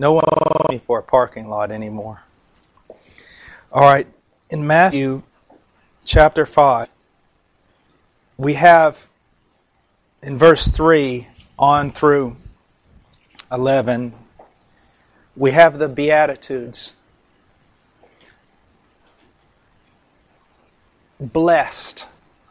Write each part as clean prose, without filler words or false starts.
No one wants me for a parking lot anymore. All right, in Matthew chapter 5, we have in verse 3 on through 11, we have the Beatitudes. Blessed.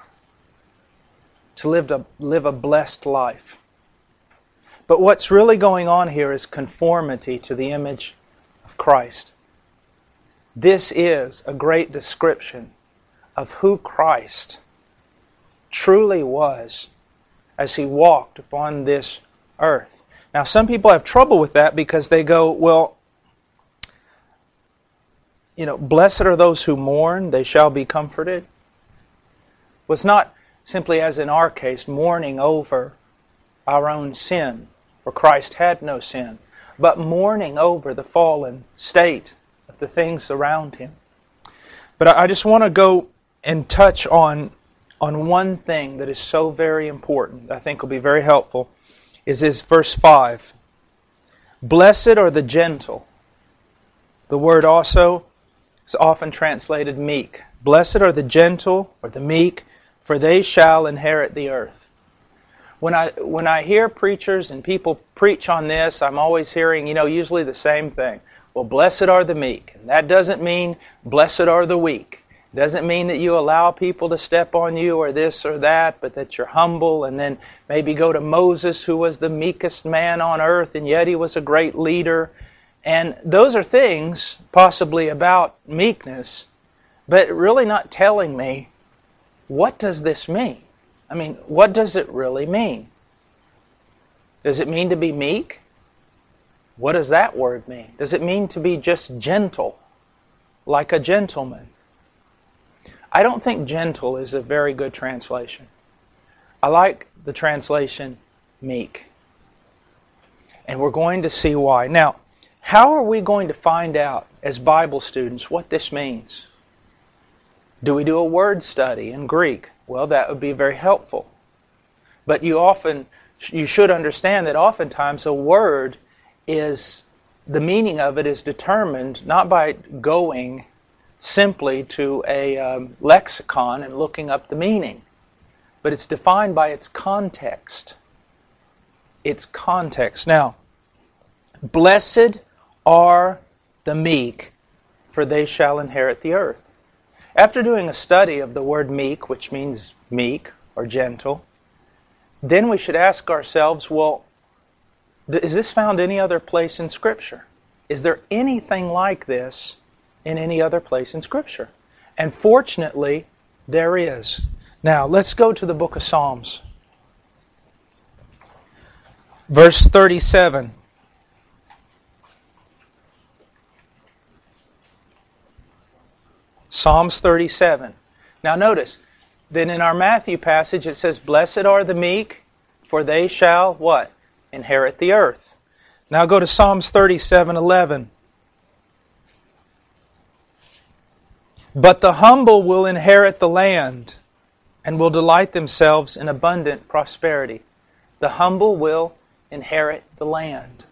To live a blessed life. But what's really going on here is conformity to the image of Christ. This is a great description of who Christ truly was as He walked upon this earth. Now, some people have trouble with that because they go, well, blessed are those who mourn, they shall be comforted. Well, it's not simply, as in our case, mourning over our own sin, for Christ had no sin, but mourning over the fallen state of the things around Him. But I just want to go and touch on one thing that is so very important, I think will be very helpful, is this verse 5. Blessed are the gentle. The word also is often translated meek. Blessed are the gentle or the meek, for they shall inherit the earth. When I hear preachers and people preach on this, I'm always hearing, usually the same thing. Well, blessed are the meek. And that doesn't mean blessed are the weak. It doesn't mean that you allow people to step on you or this or that, but that you're humble, and then maybe go to Moses, who was the meekest man on earth, and yet he was a great leader. And those are things possibly about meekness, but really not telling me, what does this mean? I mean, what does it really mean? Does it mean to be meek? What does that word mean? Does it mean to be just gentle, like a gentleman? I don't think gentle is a very good translation. I like the translation meek. And we're going to see why. Now, how are we going to find out as Bible students what this means? Do we do a word study in Greek? Well, that would be very helpful. But you should understand that oftentimes a word is, the meaning of it is determined not by going simply to a lexicon and looking up the meaning, but it's defined by its context. Its context. Now, blessed are the meek, for they shall inherit the earth. After doing a study of the word meek, which means meek or gentle, then we should ask ourselves, well, is this found any other place in Scripture? Is there anything like this in any other place in Scripture? And fortunately, there is. Now, let's go to the book of Psalms. Verse 37. Psalms 37. Now notice, then in our Matthew passage it says, blessed are the meek, for they shall, what? Inherit the earth. Now go to Psalms 37:11. But the humble will inherit the land, and will delight themselves in abundant prosperity. The humble will inherit the land.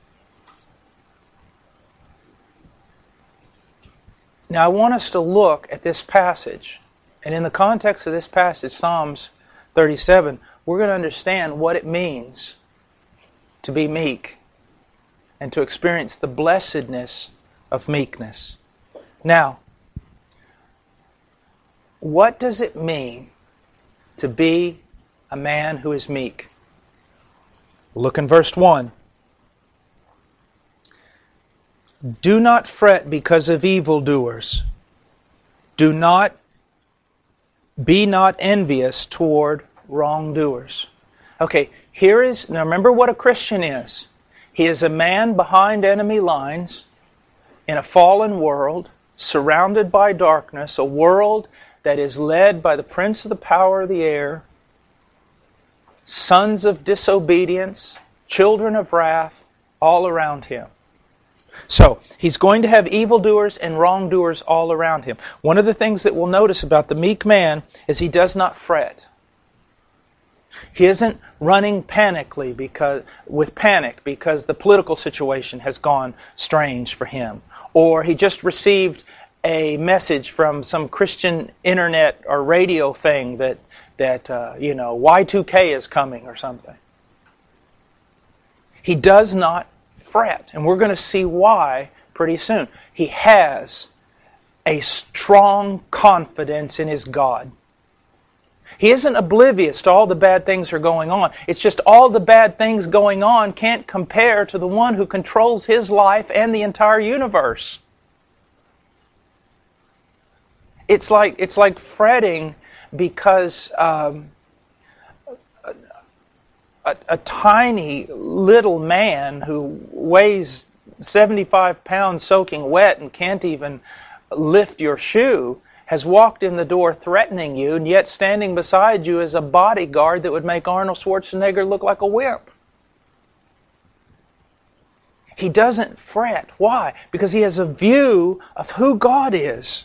Now I want us to look at this passage. And in the context of this passage, Psalms 37, we're going to understand what it means to be meek and to experience the blessedness of meekness. Now, what does it mean to be a man who is meek? Look in verse 1. Do not fret because of evildoers. Be not envious toward wrongdoers. Okay, now remember what a Christian is. He is a man behind enemy lines in a fallen world, surrounded by darkness, a world that is led by the prince of the power of the air, sons of disobedience, children of wrath, all around him. So, he's going to have evildoers and wrongdoers all around him. One of the things that we'll notice about the meek man is he does not fret. He isn't running with panic because the political situation has gone strange for him. Or he just received a message from some Christian internet or radio thing that Y2K is coming or something. He does not fret. And we're going to see why pretty soon. He has a strong confidence in his God. He isn't oblivious to all the bad things that are going on. It's just all the bad things going on can't compare to the one who controls his life and the entire universe. It's like fretting because a tiny little man who weighs 75 pounds soaking wet and can't even lift your shoe has walked in the door threatening you, and yet standing beside you is a bodyguard that would make Arnold Schwarzenegger look like a wimp. He doesn't fret. Why? Because he has a view of who God is.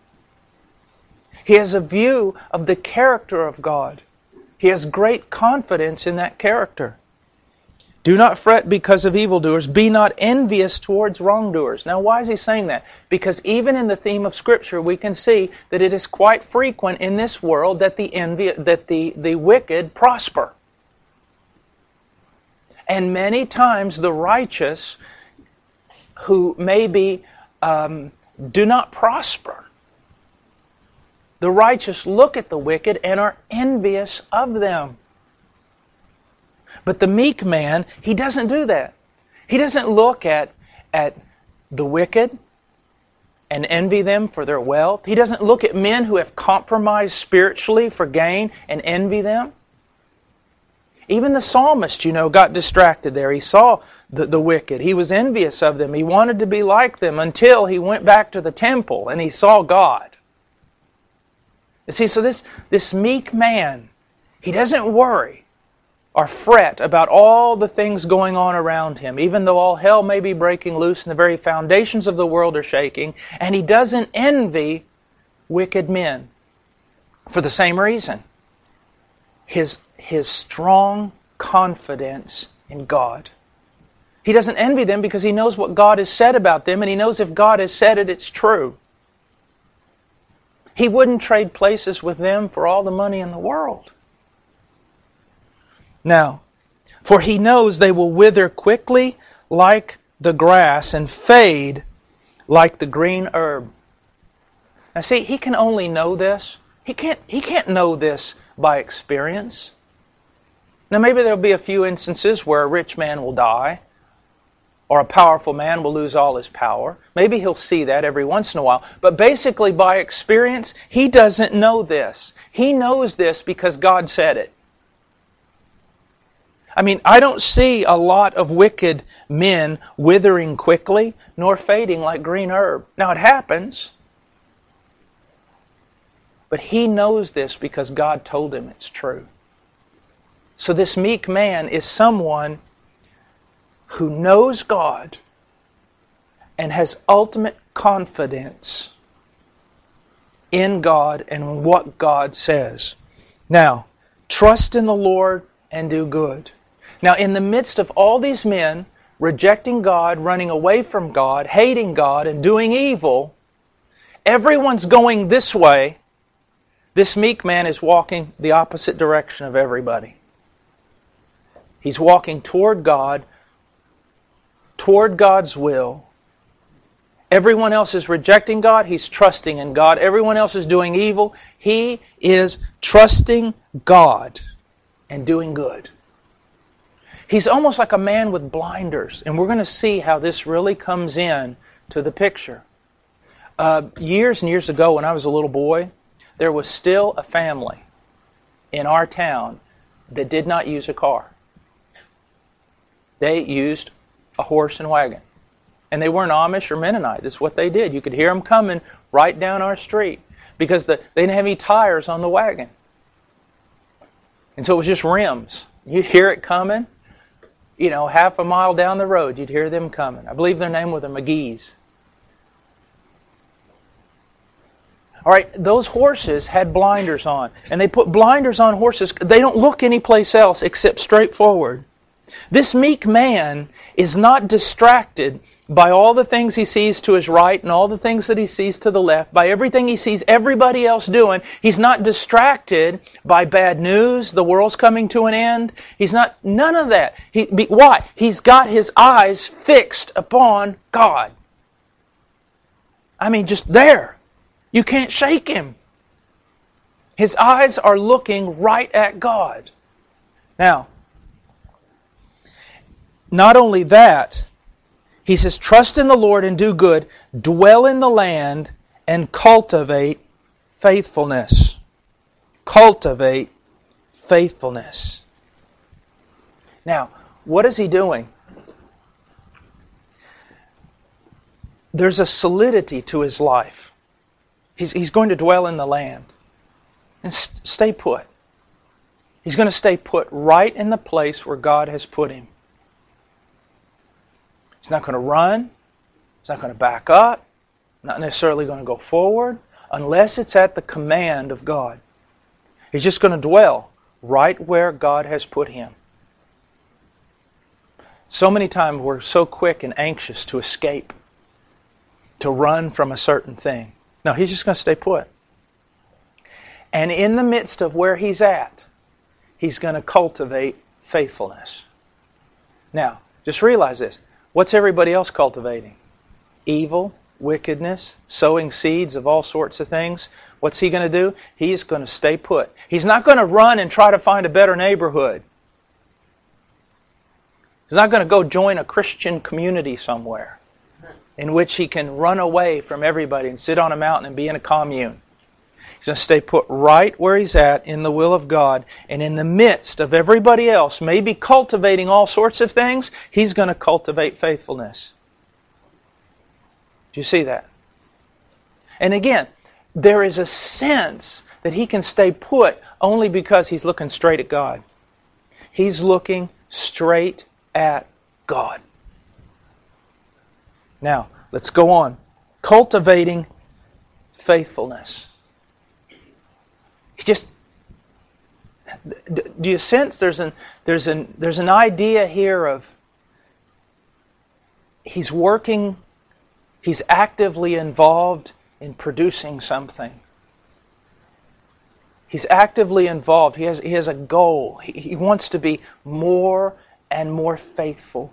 He has a view of the character of God. He has great confidence in that character. Do not fret because of evildoers. Be not envious towards wrongdoers. Now, why is he saying that? Because even in the theme of Scripture, we can see that it is quite frequent in this world that the wicked prosper. And many times the righteous who maybe do not prosper. The righteous look at the wicked and are envious of them. But the meek man, he doesn't do that. He doesn't look at the wicked and envy them for their wealth. He doesn't look at men who have compromised spiritually for gain and envy them. Even the psalmist, got distracted there. He saw the wicked. He was envious of them. He wanted to be like them until he went back to the temple and he saw God. You see, so this meek man, he doesn't worry or fret about all the things going on around him, even though all hell may be breaking loose and the very foundations of the world are shaking, and he doesn't envy wicked men for the same reason. His strong confidence in God. He doesn't envy them because he knows what God has said about them, and he knows if God has said it, it's true. He wouldn't trade places with them for all the money in the world. Now, for he knows they will wither quickly like the grass and fade like the green herb. Now see, he can only know this. He can't know this by experience. Now maybe there'll be a few instances where a rich man will die, or a powerful man will lose all his power. Maybe he'll see that every once in a while. But basically by experience, he doesn't know this. He knows this because God said it. I mean, I don't see a lot of wicked men withering quickly, nor fading like green herb. Now, it happens. But he knows this because God told him it's true. So this meek man is someone who knows God and has ultimate confidence in God and what God says. Now, trust in the Lord and do good. Now, in the midst of all these men rejecting God, running away from God, hating God, and doing evil, everyone's going this way. This meek man is walking the opposite direction of everybody. He's walking toward God, toward God's will. Everyone else is rejecting God. He's trusting in God. Everyone else is doing evil. He is trusting God and doing good. He's almost like a man with blinders. And we're going to see how this really comes in to the picture. Years and years ago when I was a little boy, there was still a family in our town that did not use a car. They used a horse and wagon. And they weren't Amish or Mennonite. That's what they did. You could hear them coming right down our street because they didn't have any tires on the wagon. And so it was just rims. You'd hear it coming. Half a mile down the road, you'd hear them coming. I believe their name was the McGee's. All right, those horses had blinders on. And they put blinders on horses. They don't look anyplace else except straight forward. This meek man is not distracted by all the things he sees to his right and all the things that he sees to the left, by everything he sees everybody else doing. He's not distracted by bad news, the world's coming to an end. He's not, none of that. Why? He's got his eyes fixed upon God. I mean, just there. You can't shake him. His eyes are looking right at God. Now, not only that, he says, trust in the Lord and do good, dwell in the land and cultivate faithfulness. Cultivate faithfulness. Now, what is he doing? There's a solidity to his life. He's going to dwell in the land and stay put. He's going to stay put right in the place where God has put him. He's not going to run. He's not going to back up. Not necessarily going to go forward unless it's at the command of God. He's just going to dwell right where God has put him. So many times we're so quick and anxious to escape, to run from a certain thing. No, he's just going to stay put. And in the midst of where he's at, he's going to cultivate faithfulness. Now, just realize this. What's everybody else cultivating? Evil, wickedness, sowing seeds of all sorts of things. What's he going to do? He's going to stay put. He's not going to run and try to find a better neighborhood. He's not going to go join a Christian community somewhere in which he can run away from everybody and sit on a mountain and be in a commune. He's going to stay put right where he's at in the will of God. And in the midst of everybody else, maybe cultivating all sorts of things, he's going to cultivate faithfulness. Do you see that? And again, there is a sense that he can stay put only because he's looking straight at God. He's looking straight at God. Now, let's go on. Cultivating faithfulness. Do you sense there's an idea here of he's working, he's actively involved in producing something. He's actively involved. He has a goal. He wants to be more and more faithful.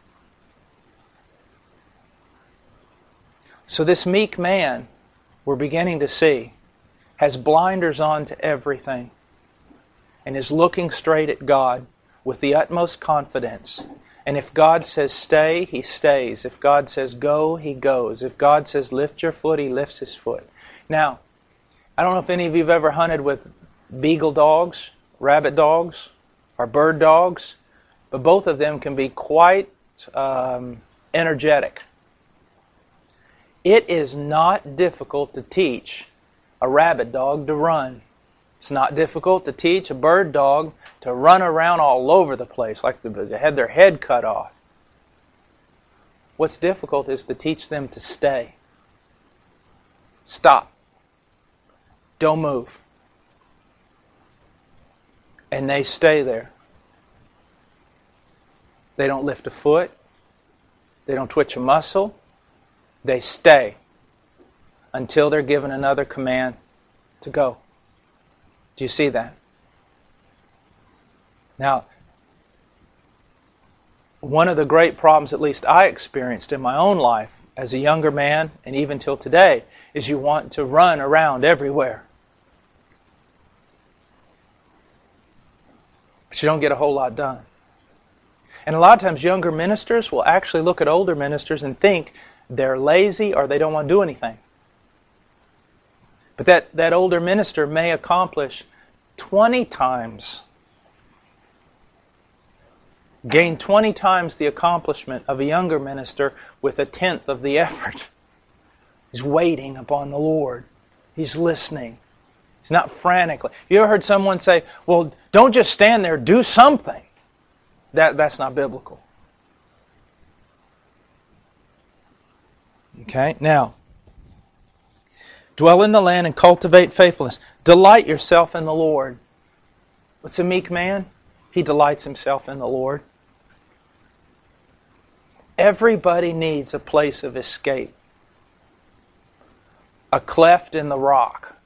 So this meek man, we're beginning to see, has blinders on to everything and is looking straight at God with the utmost confidence. And if God says stay, he stays. If God says go, he goes. If God says lift your foot, he lifts his foot. Now, I don't know if any of you have ever hunted with beagle dogs, rabbit dogs, or bird dogs, but both of them can be quite energetic. It is not difficult to teach a rabbit dog to run. It's not difficult to teach a bird dog to run around all over the place like they had their head cut off. What's difficult is to teach them to stay. Stop. Don't move. And they stay there. They don't lift a foot. They don't twitch a muscle. They stay until they're given another command to go. Do you see that? Now, one of the great problems, at least I experienced in my own life as a younger man and even till today, is you want to run around everywhere. But you don't get a whole lot done. And a lot of times younger ministers will actually look at older ministers and think they're lazy or they don't want to do anything. But that older minister may accomplish 20 times, gain 20 times the accomplishment of a younger minister with a tenth of the effort. He's waiting upon the Lord. He's listening. He's not frantically. You ever heard someone say, well, don't just stand there, do something. That's not biblical. Okay, now, Dwell in the land and cultivate faithfulness. Delight yourself in the Lord. What's a meek man? He delights himself in the Lord. Everybody needs a place of escape. A cleft in the rock.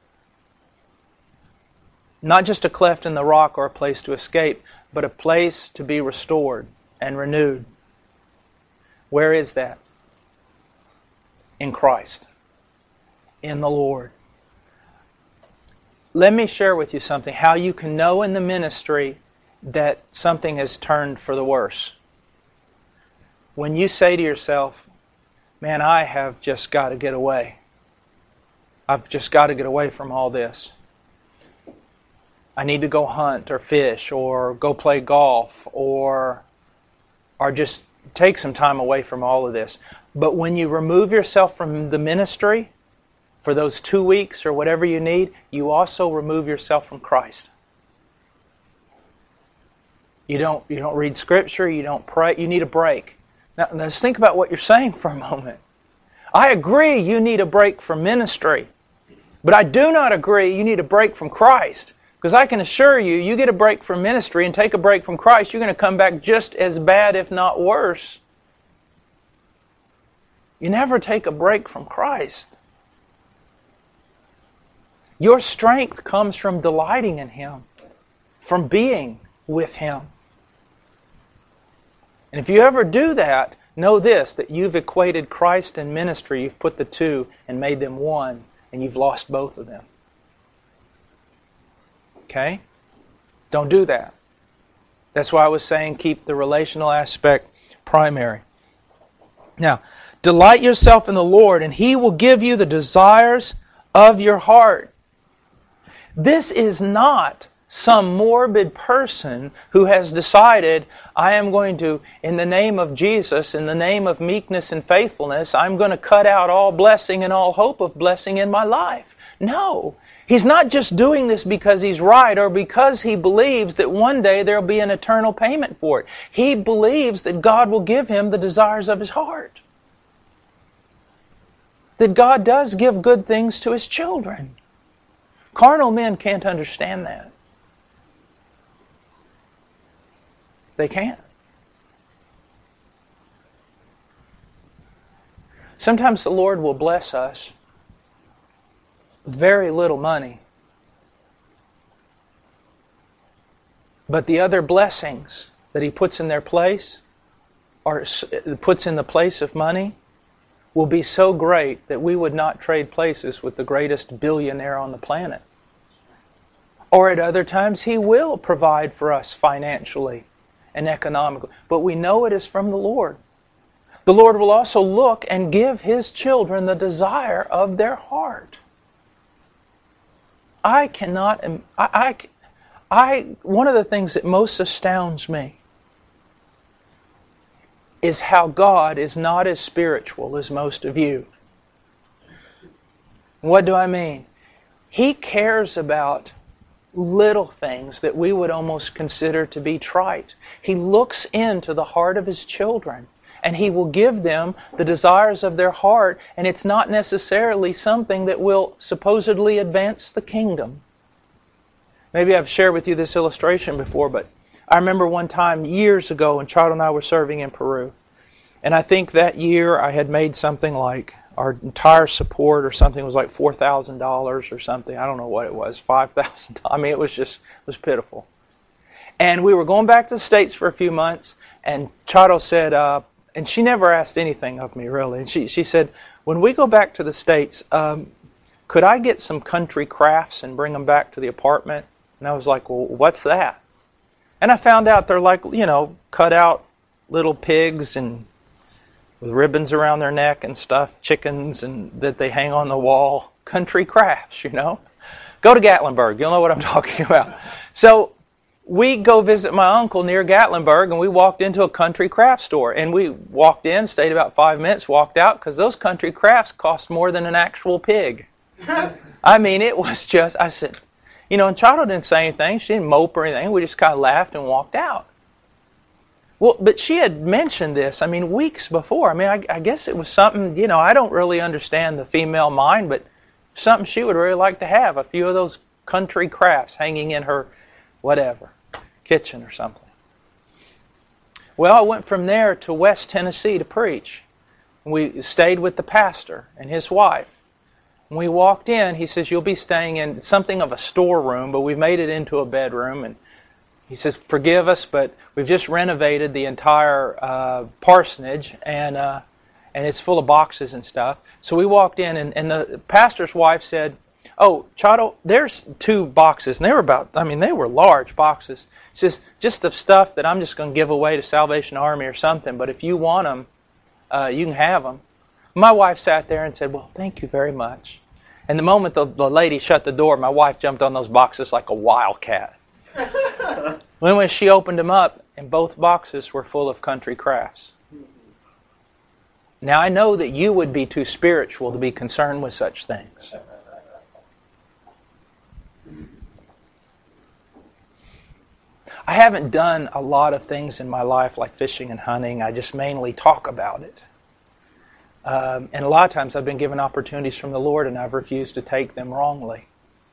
Not just a cleft in the rock or a place to escape, but a place to be restored and renewed. Where is that? In Christ. In the Lord. Let me share with you something, how you can know in the ministry that something has turned for the worse. When you say to yourself, man, I have just got to get away. I've just got to get away from all this. I need to go hunt or fish or go play golf or just take some time away from all of this. But when you remove yourself from the ministry for those 2 weeks or whatever you need, you also remove yourself from Christ. You don't read Scripture, you don't pray, you need a break. Now let's think about what you're saying for a moment. I agree you need a break from ministry. But I do not agree you need a break from Christ. Because I can assure you, you get a break from ministry and take a break from Christ, you're going to come back just as bad, if not worse. You never take a break from Christ. Your strength comes from delighting in Him, from being with Him. And if you ever do that, know this, that you've equated Christ and ministry, you've put the two and made them one, and you've lost both of them. Okay? Don't do that. That's why I was saying keep the relational aspect primary. Now, delight yourself in the Lord, and He will give you the desires of your heart. This is not some morbid person who has decided, I am going to, in the name of Jesus, in the name of meekness and faithfulness, I'm going to cut out all blessing and all hope of blessing in my life. No. He's not just doing this because he's right or because he believes that one day there will be an eternal payment for it. He believes that God will give him the desires of his heart. That God does give good things to His children. Carnal men can't understand that. They can't. Sometimes the Lord will bless us with very little money. But the other blessings that He puts in their place, or puts in the place of money, will be so great that we would not trade places with the greatest billionaire on the planet. Or at other times He will provide for us financially and economically. But we know it is from the Lord. The Lord will also look and give His children the desire of their heart. One of the things that most astounds me is how God is not as spiritual as most of you. What do I mean? He cares about little things that we would almost consider to be trite. He looks into the heart of His children, and He will give them the desires of their heart, and it's not necessarily something that will supposedly advance the kingdom. Maybe I've shared with you this illustration before, but I remember one time years ago when Charles and I were serving in Peru. And I think that year I had made something like, our entire support or something was like $4,000 or something. I don't know what it was, $5,000. I mean, it was pitiful. And we were going back to the States for a few months, and Charo said, and she never asked anything of me really, and she said, when we go back to the States, could I get some country crafts and bring them back to the apartment? And I was like, well, what's that? And I found out they're like, cut out little pigs and with ribbons around their neck and stuff, chickens and that they hang on the wall. Country crafts, Go to Gatlinburg. You'll know what I'm talking about. So we go visit my uncle near Gatlinburg, and we walked into a country craft store. And we walked in, stayed about 5 minutes, walked out, because those country crafts cost more than an actual pig. I mean, it was just, I said, and Charo didn't say anything. She didn't mope or anything. We just kind of laughed and walked out. Well, but she had mentioned this, weeks before. I guess it was something, I don't really understand the female mind, but Something she would really like to have, a few of those country crafts hanging in her whatever, kitchen or something. Well, I went from there to West Tennessee to preach. We stayed with the pastor and his wife. When we walked in, he says, you'll be staying in something of a storeroom, but we've made it into a bedroom. And he says, forgive us, but we've just renovated the entire parsonage, and it's full of boxes and stuff. So we walked in, and the pastor's wife said, oh, Chado, there's 2 boxes. And they were large boxes. She says, just of stuff that I'm just going to give away to Salvation Army or something, but if you want them, you can have them. My wife sat there and said, well, thank you very much. And the moment the lady shut the door, my wife jumped on those boxes like a wildcat. When she opened them up, and both boxes were full of country crafts. Now I know that you would be too spiritual to be concerned with such things. I haven't done a lot of things in my life like fishing and hunting. I just mainly talk about it. And a lot of times I've been given opportunities from the Lord and I've refused to take them wrongly.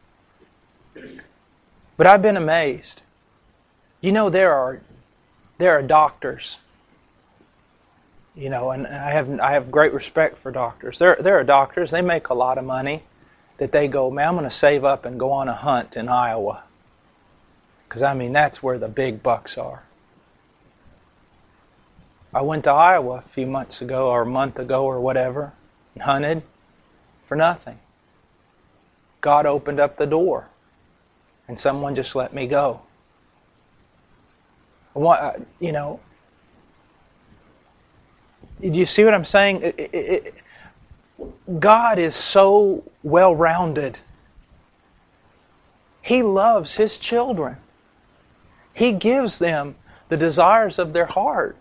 But I've been amazed. You know, there are doctors. You know, and I have great respect for doctors. There are doctors, they make a lot of money, that they go, man, I'm going to save up and go on a hunt in Iowa. Because, that's where the big bucks are. I went to Iowa a few months ago, or a month ago, or whatever, and hunted for nothing. God opened up the door, and someone just let me go. You know, do you see what I'm saying? God is so well-rounded. He loves His children. He gives them the desires of their heart.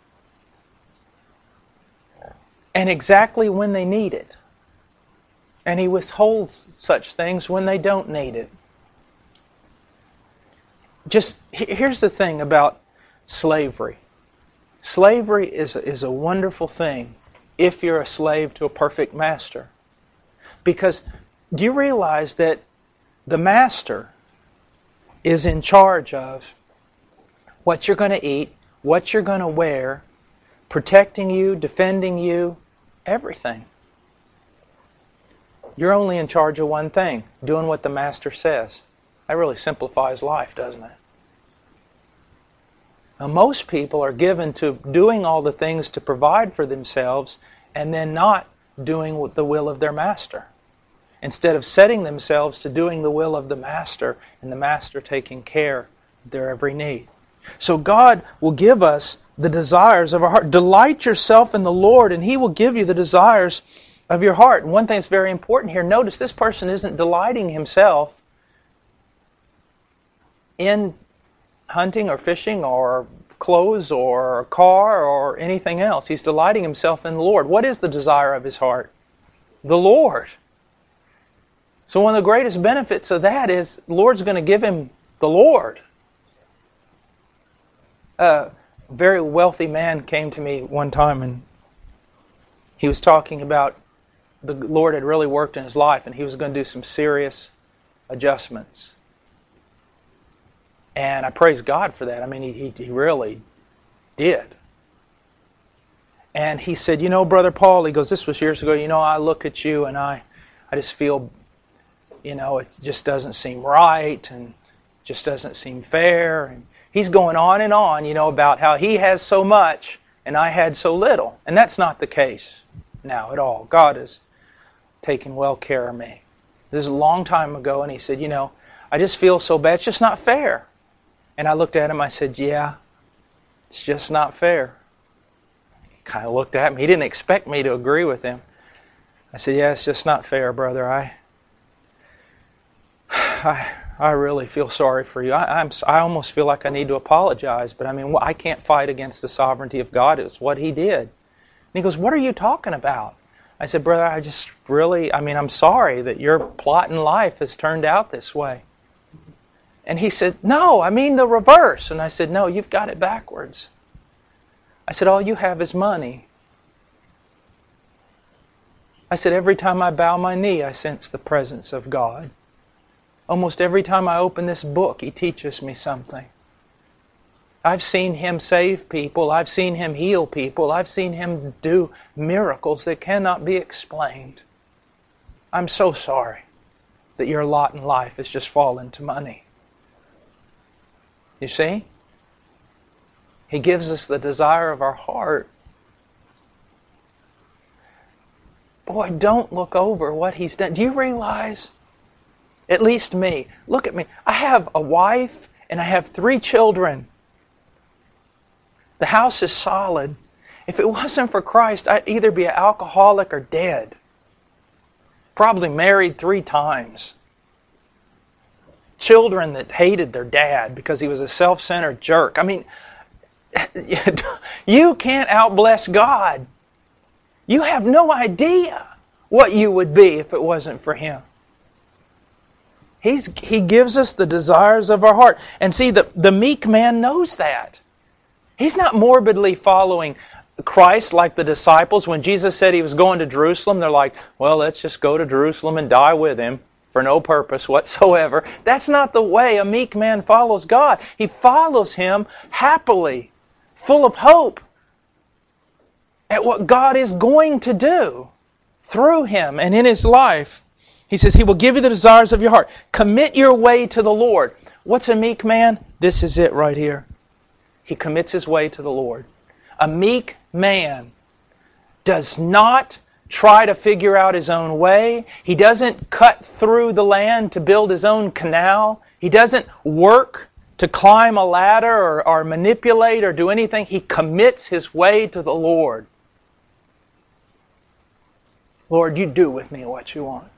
And exactly when they need it. And He withholds such things when they don't need it. Just, here's the thing about slavery. Slavery is a wonderful thing if you're a slave to a perfect master. Because do you realize that the master is in charge of what you're going to eat, what you're going to wear, protecting you, defending you, everything. You're only in charge of one thing, doing what the master says. That really simplifies life, doesn't it? Now, most people are given to doing all the things to provide for themselves and then not doing the will of their master. Instead of setting themselves to doing the will of the master and the master taking care of their every need. So God will give us the desires of our heart. Delight yourself in the Lord and He will give you the desires of your heart. And one thing that's very important here, notice this person isn't delighting himself in hunting or fishing or clothes or a car or anything else. He's delighting himself in the Lord. What is the desire of his heart? The Lord. So one of the greatest benefits of that is the Lord's going to give him the Lord. A very wealthy man came to me one time and he was talking about the Lord had really worked in his life and he was going to do some serious adjustments. And I praise God for that. He really did. And he said, Brother Paul, he goes, this was years ago, I look at you and I just feel, it just doesn't seem right and just doesn't seem fair. And he's going on, about how he has so much and I had so little. And that's not the case now at all. God has taken well care of me. This is a long time ago, and he said, I just feel so bad. It's just not fair. And I looked at him, I said, yeah, it's just not fair. He kind of looked at me. He didn't expect me to agree with him. I said, yeah, it's just not fair, brother. I really feel sorry for you. I almost feel like I need to apologize, but I can't fight against the sovereignty of God. It's what He did. And he goes, what are you talking about? I said, brother, I'm sorry that your plot in life has turned out this way. And he said, no, the reverse. And I said, no, you've got it backwards. I said, all you have is money. I said, every time I bow my knee, I sense the presence of God. Almost every time I open this book, He teaches me something. I've seen Him save people. I've seen Him heal people. I've seen Him do miracles that cannot be explained. I'm so sorry that your lot in life has just fallen to money. You see? He gives us the desire of our heart. Boy, don't look over what He's done. Do you realize, at least me, look at me. I have a wife and I have 3 children. The house is solid. If it wasn't for Christ, I'd either be an alcoholic or dead. Probably married 3 times. Children that hated their dad because he was a self-centered jerk. I mean, you can't outbless God. You have no idea what you would be if it wasn't for Him. He gives us the desires of our heart. And see, the meek man knows that. He's not morbidly following Christ like the disciples. When Jesus said He was going to Jerusalem, they're like, well, let's just go to Jerusalem and die with Him for no purpose whatsoever. That's not the way a meek man follows God. He follows Him happily, full of hope at what God is going to do through him and in his life. He says He will give you the desires of your heart. Commit your way to the Lord. What's a meek man? This is it right here. He commits his way to the Lord. A meek man does not try to figure out his own way. He doesn't cut through the land to build his own canal. He doesn't work to climb a ladder or manipulate or do anything. He commits his way to the Lord. Lord, you do with me what you want.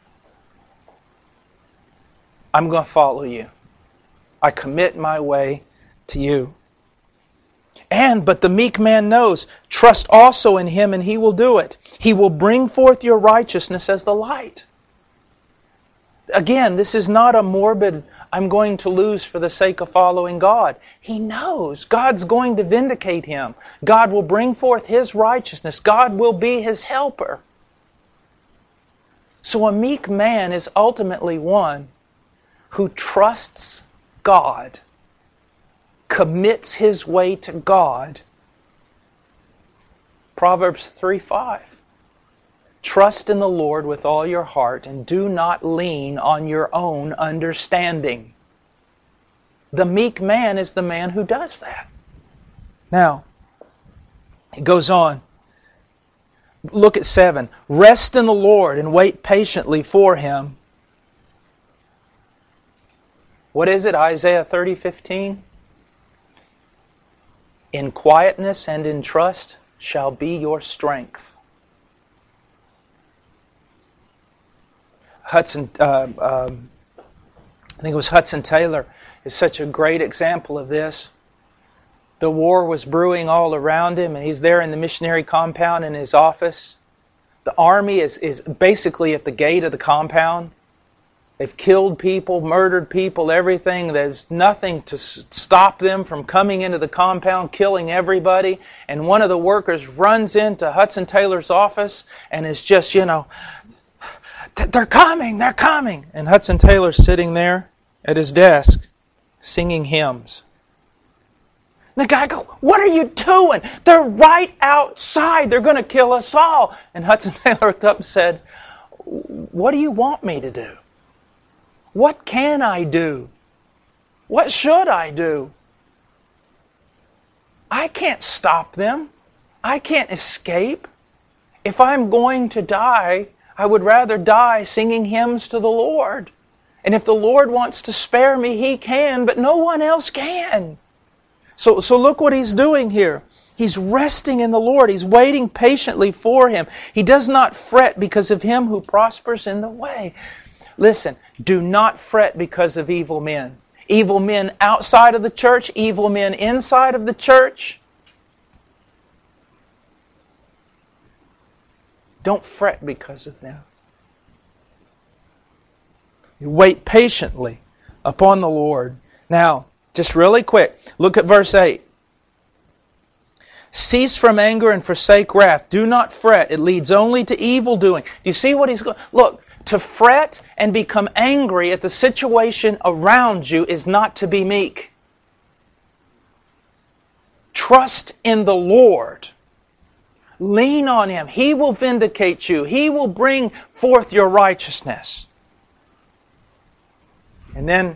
I'm going to follow you. I commit my way to you. But the meek man knows, trust also in Him and He will do it. He will bring forth your righteousness as the light. Again, this is not a morbid, I'm going to lose for the sake of following God. He knows God's going to vindicate him. God will bring forth His righteousness. God will be his helper. So a meek man is ultimately one who trusts God, commits his way to God. Proverbs 3:5. Trust in the Lord with all your heart and do not lean on your own understanding. The meek man is the man who does that. Now, it goes on. Look at 7. Rest in the Lord and wait patiently for Him. What is it? Isaiah 30:15. In quietness and in trust shall be your strength. I think it was Hudson Taylor is such a great example of this. The war was brewing all around him, and he's there in the missionary compound in his office. The army is basically at the gate of the compound. They've killed people, murdered people, everything. There's nothing to stop them from coming into the compound, killing everybody. And one of the workers runs into Hudson Taylor's office and is just, they're coming. And Hudson Taylor's sitting there at his desk singing hymns. The guy goes, what are you doing? They're right outside. They're going to kill us all. And Hudson Taylor looked up and said, what do you want me to do? What can I do? What should I do? I can't stop them. I can't escape. If I'm going to die, I would rather die singing hymns to the Lord. And if the Lord wants to spare me, He can, but no one else can. So look what he's doing here. He's resting in the Lord. He's waiting patiently for Him. He does not fret because of him who prospers in the way. Listen, do not fret because of evil men. Evil men outside of the church, evil men inside of the church. Don't fret because of them. You wait patiently upon the Lord. Now, just really quick, look at verse 8. Cease from anger and forsake wrath. Do not fret. It leads only to evil doing. Do you see what he's going? Look, to fret and become angry at the situation around you is not to be meek. Trust in the Lord. Lean on Him. He will vindicate you. He will bring forth your righteousness. And then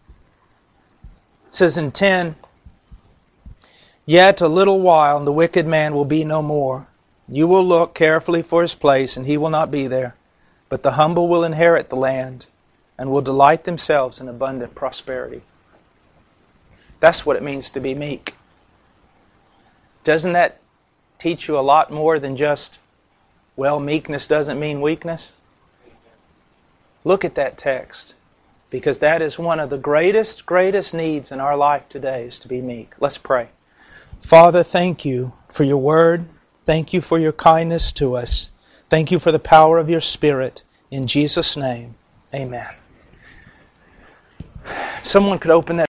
it says in 10, Yet a little while, and the wicked man will be no more. You will look carefully for his place, and he will not be there. But the humble will inherit the land, and will delight themselves in abundant prosperity. That's what it means to be meek. Doesn't that teach you a lot more than just, well, meekness doesn't mean weakness? Look at that text, because that is one of the greatest needs in our life today, is to be meek. Let's pray. Father, thank you for your word. Thank you for your kindness to us. Thank you for the power of your Spirit. In Jesus' name, amen. Someone could open that.